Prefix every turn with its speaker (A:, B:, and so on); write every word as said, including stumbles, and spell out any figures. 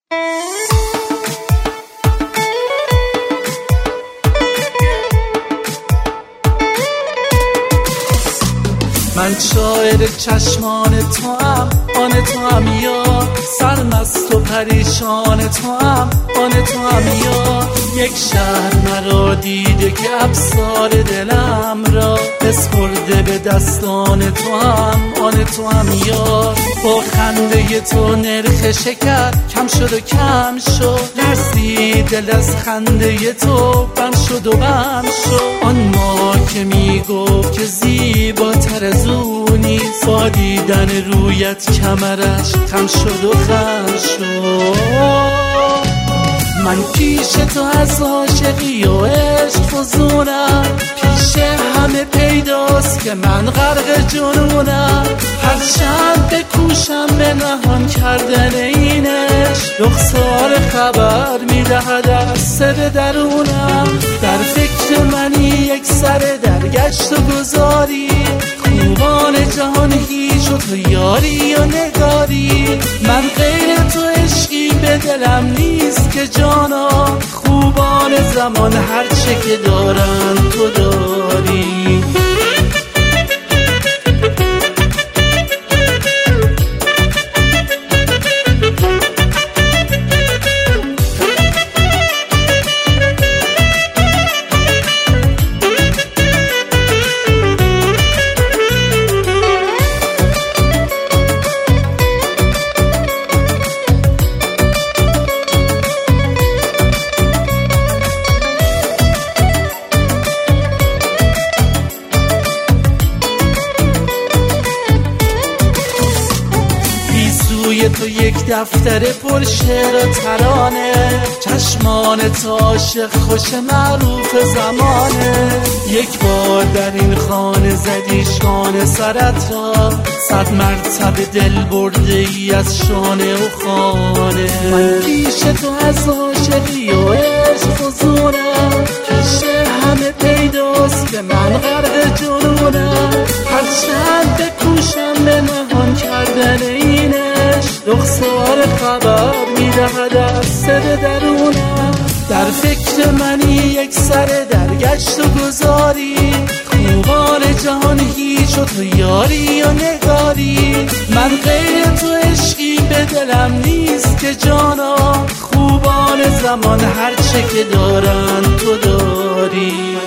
A: من شاعر چشمان تو هم، آن تو هم یا سرمست و پریشان تو هم، آن تو هم یا یک شهر مرا دیده که افسار دلم را بسپرده به دستان تو هم، آن تو هم یا با خنده تو نرخ شکر کم شد و کم شد، لرزی دل از خنده تو بم شد و بم شد. آن ما که میگفت که زیباتر از او نیست، با دیدن رویت کمرش خم شد و خم شد. من پیش تو از عاشقی و عشق فزونم، پیش همه پیداست که من غرق جنونم. هر شب بکوشم به نهان کردن اینش، رخسار خبر میدهد از سر درونم. در فکر منی یک سر در گشت و گذاری، خوبان جهان هیچ و تو یاری و نگاری. من غیر تو عشقی به دلم نیست که جانا، خوبان زمان هر چه که دارن تو داری. روی تو یک دفتر پر شعر و ترانه، چشمان تو عاشق خوش معروف زمانه. یک بار در این خانه زدی شانه سرت را، صد مرتبه دل برده ای از شانه و خانه. من پیش تو از عاشقی و عشق فزونم، پیش همه پیداست که من غرق جنونم. هر چند بکوشم به نهان کردن اینش، رخسار خبر میدهد از سر درونم. در فکر منی یک سر در گشت و گذاری، خوبان جهان هیچ و تو یاری و نگاری. من غیر تو عشقی به دلم نیست که جانا، خوبان زمان هر چه که دارن تو داری.